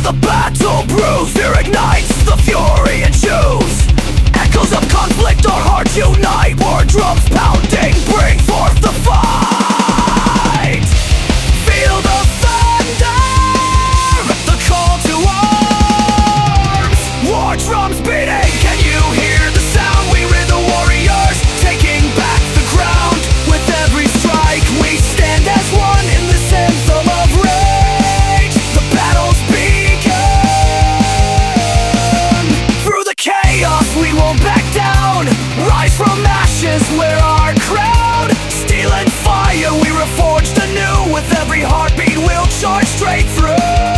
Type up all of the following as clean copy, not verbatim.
The battle brews, fear ignites the fury and choose. Echoes of conflict, our hearts unite. War drums pounding, bring forth the fight. Feel the thunder, the call to arms. War drums beating, can you hear the sound? We rid the warriors, taking back the ground. With every strike we stand as one in this anthem of rage. The battle's begun. Through the chaos we won't back down. Rise from ashes, wear our crown. Steel and fire we reforged anew. With every heartbeat we'll charge straight through.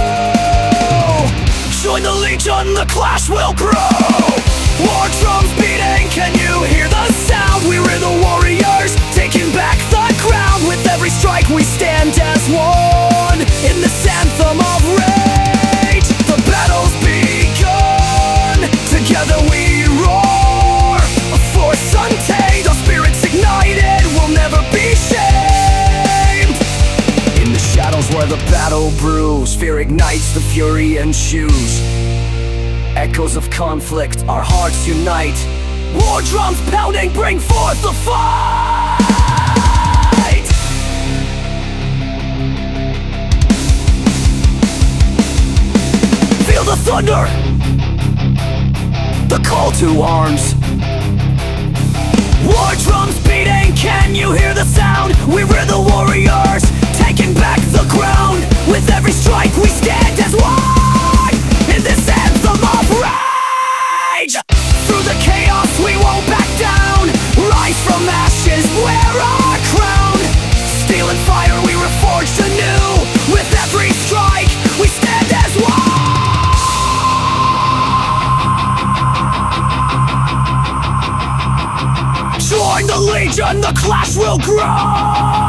Join the legion, the clash will grow. War drums beating, can you hear the sound? We rid the warriors, taking back the ground. With every strike we stand as one in this anthem of rage. The battle's begun, together we roar. A force untamed, our spirits ignited, we'll never be shamed. In the shadows where the battle brews, fear ignites the fury and choose. Echoes of conflict, our hearts unite. War drums pounding, bring forth the fight. Feel the thunder, the call to arms. War drums beating, can you hear the sound? We rid the warriors, taking back the ground. With every strike we stand as one in this anthem of rage. Through the chaos we won't back down. Rise from ashes, wear our crown. Steel and fire we reforged anew. With every strike we stand as one. Join the legion, the clash will grow.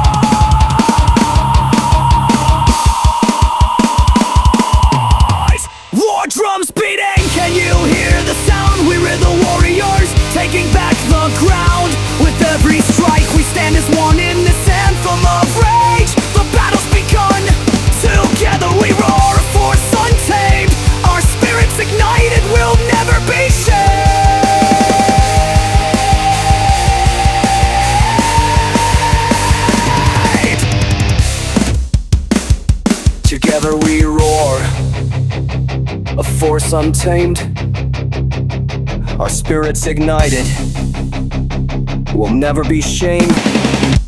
Drums beating, can you hear the sound? We rid the warriors, taking back the ground. With every strike we stand as one in this anthem of rage. The battle's begun, together we roar. A force untamed, our spirits ignited, we'll never be shamed. Together we roar. A force untamed, our spirits ignited, we'll never be shamed.